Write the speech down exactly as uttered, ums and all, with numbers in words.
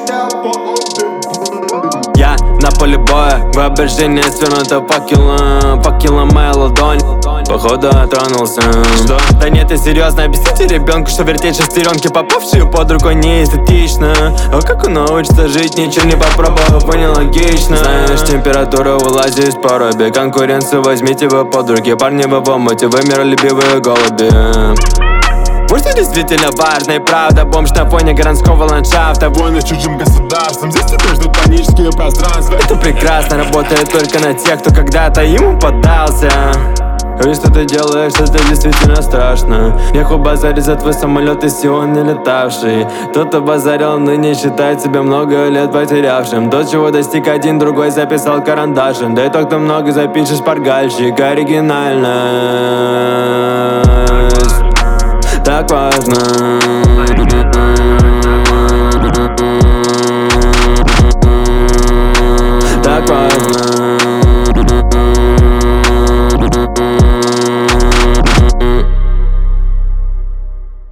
Я на поле боя, воображение свернуто факелом, факелом моя ладонь. Походу отронулся. Что? Да нет, я серьезно, объясните ребенку, что вертеть шестеренки, попавшие под рукой, не эстетично. А как он научится жить, ничего не попробовав, и нелогично. Знаешь, температура вылазит из пороби. Конкуренцию возьмите вы под руки. Парни вы в омуте, вы миролюбивые голуби. Вот что действительно важно и правда. Бомж на фоне городского ландшафта. Войны чужим государством, здесь тебя ждут панические пространства. Это прекрасно работает только на тех, кто когда-то ему поддался. И что ты делаешь, это действительно страшно. Нехуй базарить за твой самолет, если он не летавший. Тот, кто базарил, ныне считает себя много лет потерявшим. То, чего достиг один, другой записал карандашем. Да и тот, кто много запишет, шпаргальщик. Оригинальность так важно.